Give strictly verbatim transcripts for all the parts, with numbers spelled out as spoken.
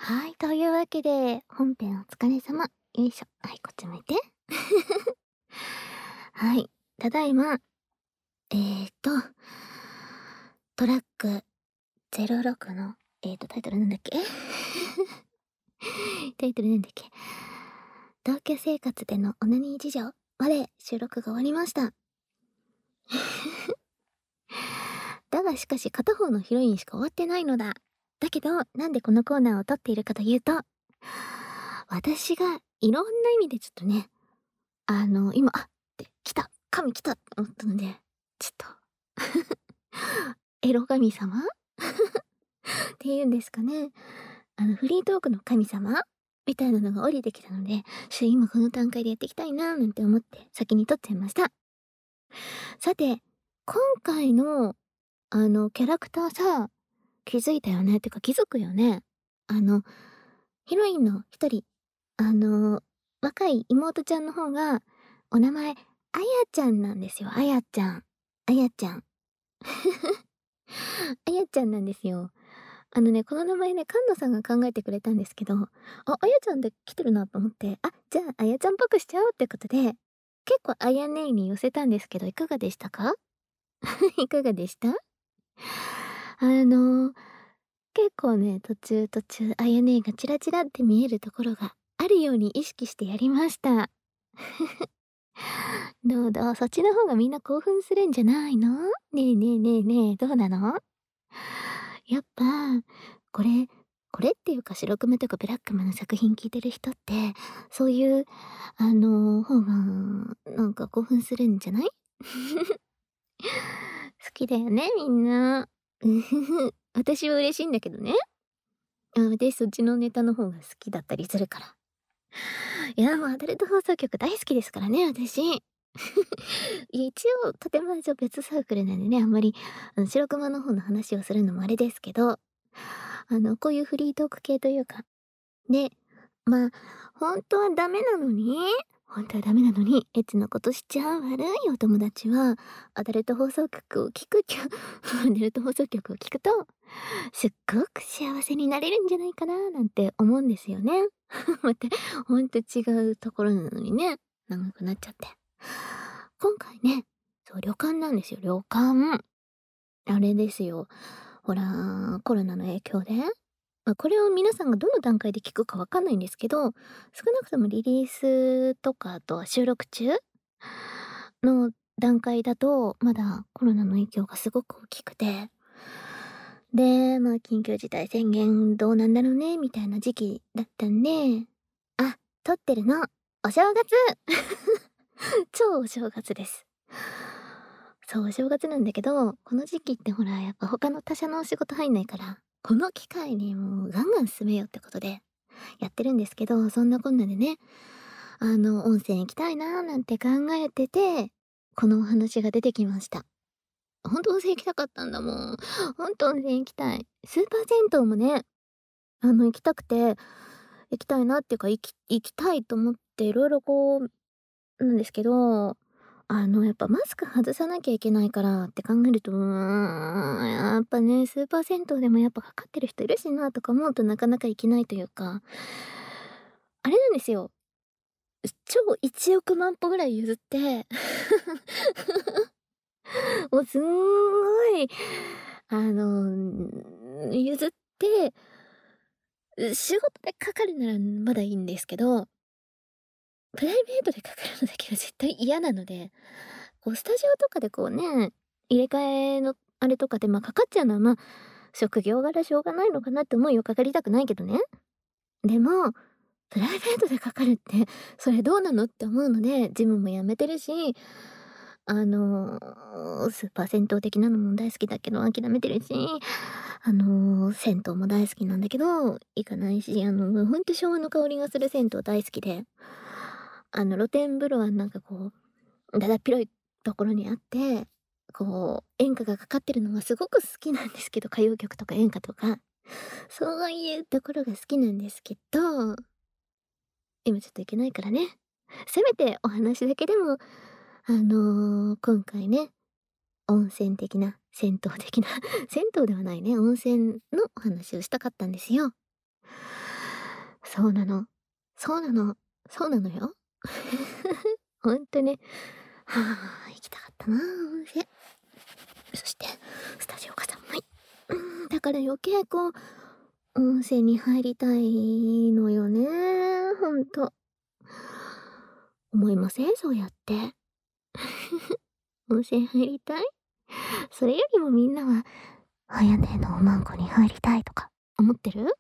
はい、というわけで、本編お疲れ様。よいしょ。はい、こっち向いて。はい、ただいま、えーと、トラックゼロろくの、えーと、タイトルなんだっけタイトルなんだっけ同居生活でのオナニー事情まで収録が終わりました。だがしかし片方のヒロインしか終わってないのだ。だけど、なんでこのコーナーを撮っているかというと、私がいろんな意味でちょっとね、あの、今、あって来た神来たって思ったので、ちょっとエロ神様っていうんですかね。あの、フリートークの神様みたいなのが降りてきたので、ちょ今この段階でやっていきたいなーなんて思って先に撮っちゃいました。さて、今回の、あの、キャラクターさ、気づいたよねってか気づくよね。あの、ヒロインの一人、あの、若い妹ちゃんの方が、お名前、あやちゃんなんですよ。あやちゃん。あやちゃん。あやちゃんなんですよ。あのね、この名前ね、菅野さんが考えてくれたんですけど、あ、あやちゃんで来てるなと思って、あ、じゃあ、あやちゃんっぽくしちゃおうってことで、結構あやねいに寄せたんですけど、いかがでしたか？いかがでした？あの、結構ね、途中途中、あやねいがチラチラって見えるところがあるように意識してやりました。どうどう、そっちの方がみんな興奮するんじゃないの？ねえねえねえねえ、どうなの？やっぱ、これこれっていうか、白熊とかブラックマンの作品聞いてる人って、そういう、あの、方が、なんか興奮するんじゃない？好きだよね、みんな。うふふ。私は嬉しいんだけどね。あ、私そっちのネタの方が好きだったりするから。いや、もうアダルト放送局大好きですからね、私。一応、とても一応別サークルなんでね、あんまり、あの、白熊の方の話をするのもあれですけど、あの、こういうフリートーク系というか、で、まあ、本当はダメなのに本当はダメなのに、エッチなことしちゃう悪いお友達は、アダルト放送局を聞くきゃアダルト放送局を聞くと、すっごく幸せになれるんじゃないかななんて思うんですよね。また、ほんと違うところなのにね、長くなっちゃって。今回ね、そう、旅館なんですよ、旅館。あれですよ。ほら、コロナの影響で、ま、これを皆さんがどの段階で聞くかわかんないんですけど、少なくともリリースとか、あとは収録中の段階だと、まだコロナの影響がすごく大きくて、で、まあ、緊急事態宣言どうなんだろうねみたいな時期だったんで、あ、撮ってるの、お正月超お正月です。そう、お正月なんだけど、この時期ってほら、やっぱ他の他社のお仕事入んないから、この機会にもうガンガン進めようってことでやってるんですけど、そんなこんなでね、あの、温泉行きたいなーなんて考えてて、このお話が出てきました。ほんと温泉行きたかったんだもん。ほんと温泉行きたい。スーパー銭湯もね、あの、行きたくて、行きたいなっていうか、行き行きたいと思って色々こうなんですけど、あの、やっぱマスク外さなきゃいけないからって考えると、うーん、やっぱね、スーパー銭湯でもやっぱかかってる人いるしなとか思うとなかなか行けないというか、あれなんですよ。超いちおく万歩ぐらい譲ってもうすんごい、あの、譲って、う仕事でかかるならまだいいんですけど、プライベートでかかるのだけは絶対嫌なので、こうスタジオとかでこうね、入れ替えのあれとかで、ま、かかっちゃうのは、ま、職業柄しょうがないのかなって思いをかかりたくないけどね。でも、プライベートでかかるって、それどうなのって思うので、ジムも辞めてるし、あの、スーパー銭湯的なのも大好きだけど諦めてるし、あの、銭湯も大好きなんだけど、行かないし、あの、ほんと昭和の香りがする銭湯大好きで、あの、露天風呂はなんかこう、だだっ広いところにあって、こう、演歌がかかってるのがすごく好きなんですけど、歌謡曲とか演歌とか、そういうところが好きなんですけど、今ちょっと行けないからね。せめてお話だけでも、あの、今回ね、温泉的な、銭湯的な銭湯ではないね、温泉のお話をしたかったんですよ。 そうなの。そうなの。そうなのよ。ほんとね。はあ、行きたかったな、温泉。そして、スタジオが寒い。うーん、だから余計こう、温泉に入りたいのよね、ほんと。思いません？そうやって。温泉入りたい？それよりもみんなは、あやねのおまんこに入りたいとか思ってる？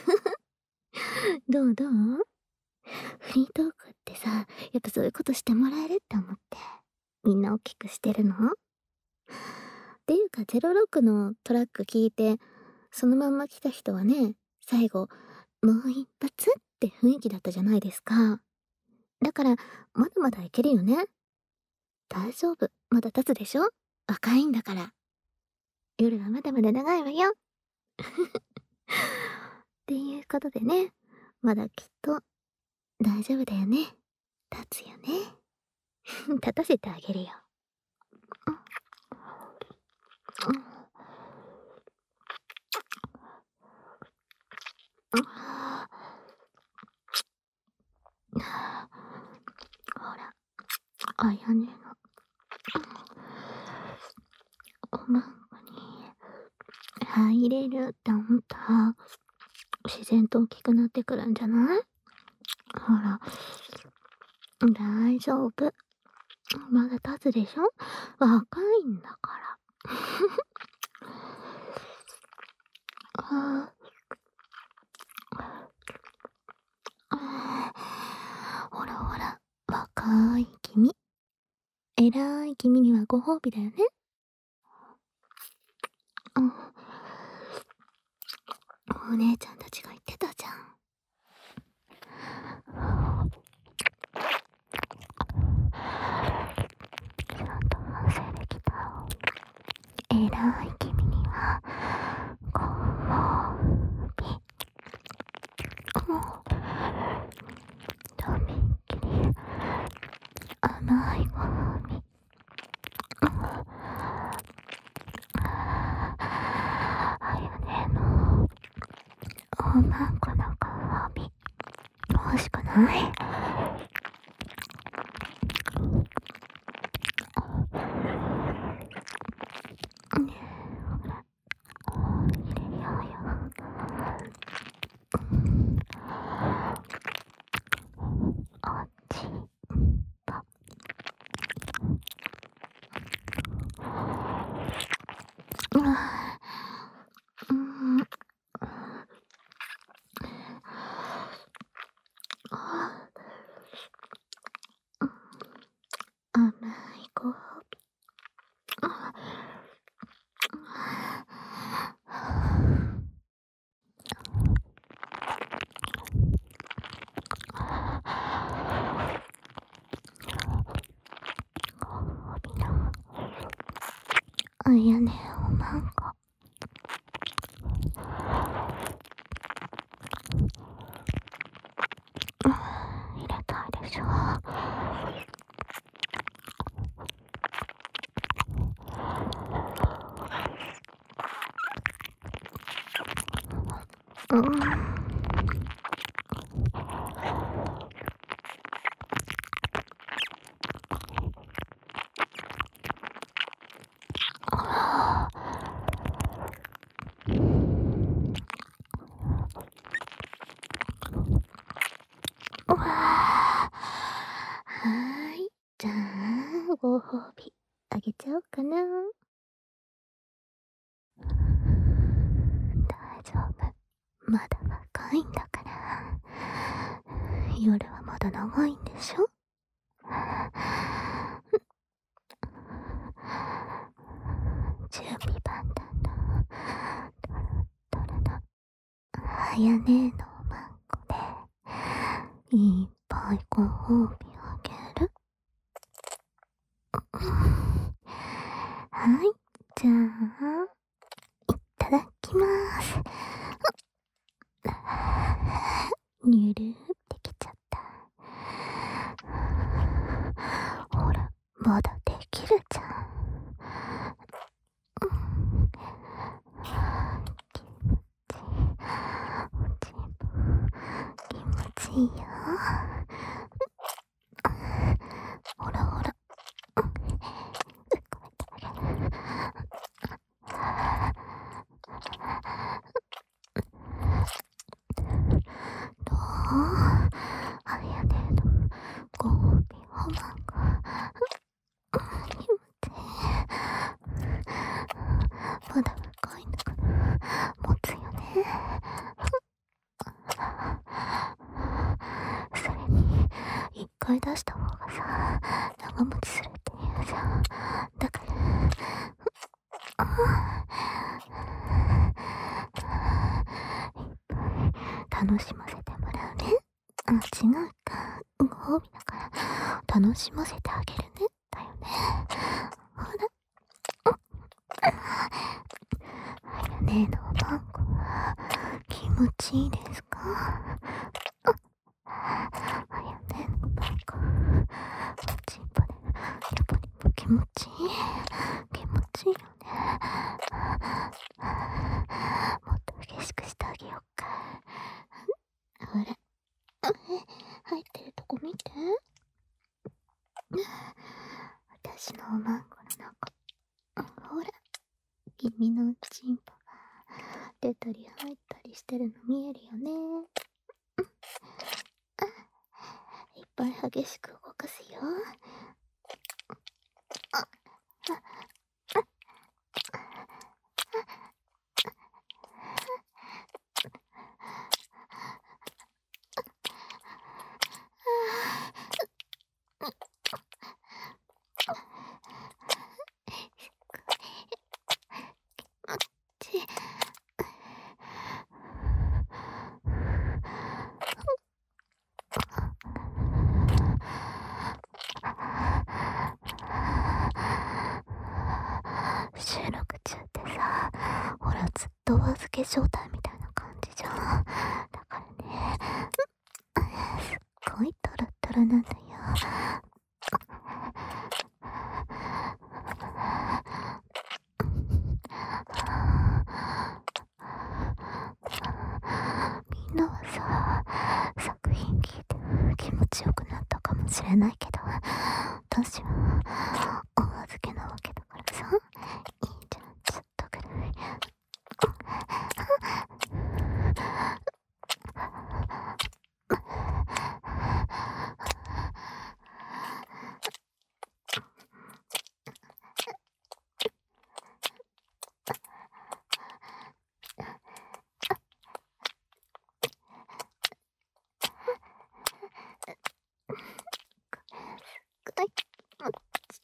どうどう？フリートークってさ、やっぱそういうことしてもらえるって思って、みんな大きくしてるの？っていうか、ゼロろくのトラック聞いて、そのまんま来た人はね、最後、もう一発って雰囲気だったじゃないですか。だから、まだまだいけるよね。大丈夫。まだ経つでしょ？若いんだから。夜はまだまだ長いわよ。っていうことでね、まだきっと大丈夫だよね。立つよね。立たせてあげるよ。うん。うん。ほら、あやねの、おまんこに入れるって思ったら、自然と大きくなってくるんじゃない？ほら、大丈夫。まだ立つでしょ？若いんだから。ああ、ほらほら、若い君。偉い君にはご褒美だよね。うん。お姉ちゃんたちが言ってたじゃん。ちゃんと反省できた。偉い君にはご褒美。もう、とびっきり甘いご褒美。あやねのおまんこのご褒美欲しくない？ねえ、ほら、入れようよ。おちんぽ。うわぁ、うん。あ甘いご褒美。ああやねおまんこ。入れたいでしょ。うん。うわあ、はーい。じゃあ、ご褒美あげちゃおうかな。大丈夫。まだ若いんだから。夜はまだ長いんでしょ？準備万端のトロトロのあやねのおまんこでいっぱいご褒美あげる。はい、じゃあ、いただきまーす。にゅるってきちゃった。ほら、まだできるじゃん。気持ちいい。おちんぽ気持ちいいよ。ほらほら。どう？あやねのご褒美おまんこ。気持ちいい。まだ深いんだから持つよね。それに一回出した方がさ、長持ちするって言うじゃん。だからいっぱい楽しませてもらうね。あ、違うか。ご褒美だから楽しませてあげるね。だよね。ほら。あやねのおまんこは気持ちいいですか？あやねのおまんこ、おちんぽでやっぱり気持ちいい。気持ちいいよね。もっと激しくしてあげようか。ほら。入ってるとこ見て。私のおまんこの中。ほら。君のちんぽが出たり入ったりしてるの見えるよね。いっぱい激しく動かすよ。収録中ってさ、ほらずっとお預け状態みたいな感じじゃん。だからね、すっごいトロトロなんだよ。みんなはさ、作品聞いて気持ちよくなったかもしれないけど、私はお預けなわけだからさ、いいじゃん、ちょっとぐらい。はい、もっち。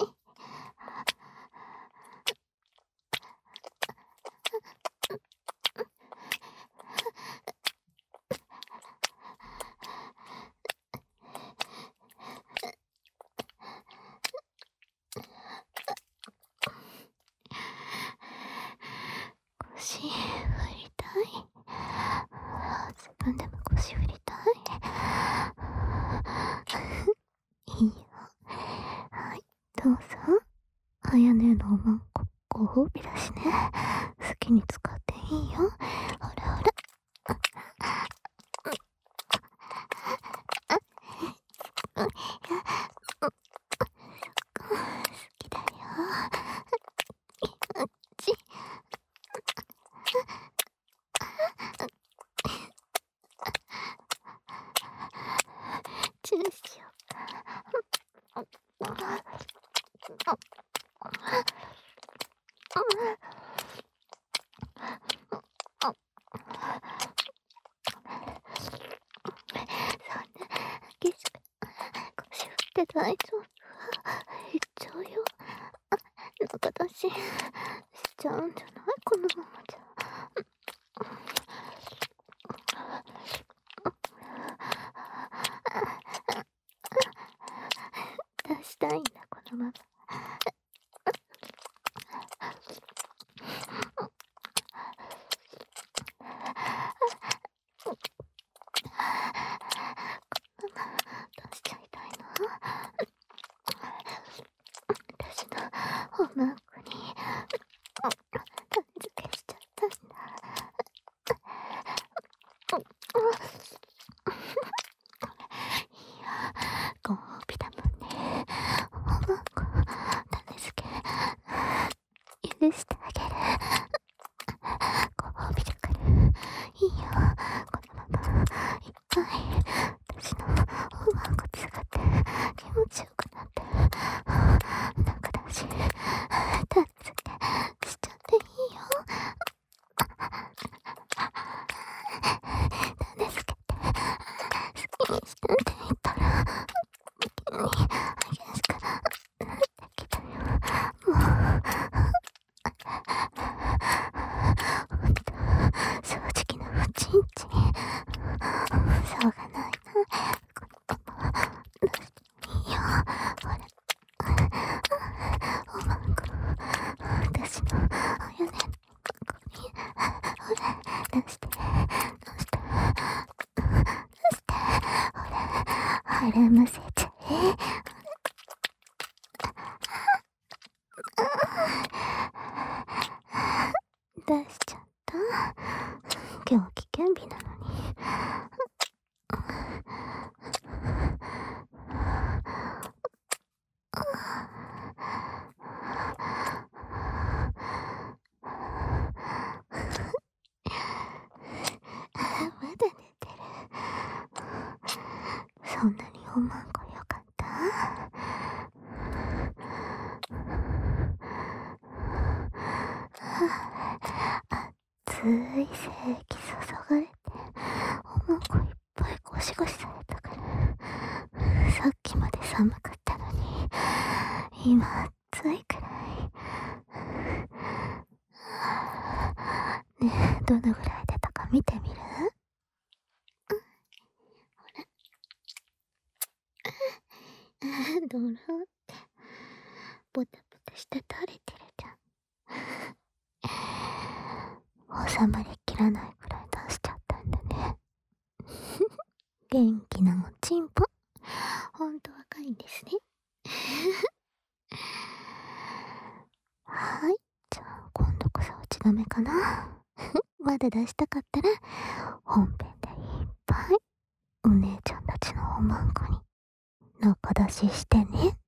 腰振りたい。自分でも腰振りたい。いいよ。はい、どうぞ。あやねのおまんこご褒美だしね。好きに使っていいよ。ほらほら。好きだよ。気持ちいい。チューしようか。激しく腰振って大丈夫？いっちゃうよ。なんか私しちゃうんじゃない？このままじゃ。出したいんだ、このまま。出しちゃいたいな。私のおまんこに種付けしちゃったんだ。 ょうがないな。このまま出していいよ。ほら。おまんこ。私のおよね。ここに。ほら。出して。出して。出して。ほら。腹むせちゃえ。出しちゃった。今日危険日なのに。まだ寝てる。そんなにおまんこよかった？熱い精液注がれて、おまんこいっぱいゴシゴシされたから、さっきまで寒かったのに、今暑いくらい。ねえ、どのぐらい出たか見てみる？ドロってボタボタして垂れてるじゃん。収まりきらないくらい出しちゃったんだね。元気なおちんぽ。ほんと若いんですね。はい、じゃあ今度こそ打ち止めかな。まだ出したかったら本編でいっぱいお姉ちゃんたちのおまんこに中出ししてね。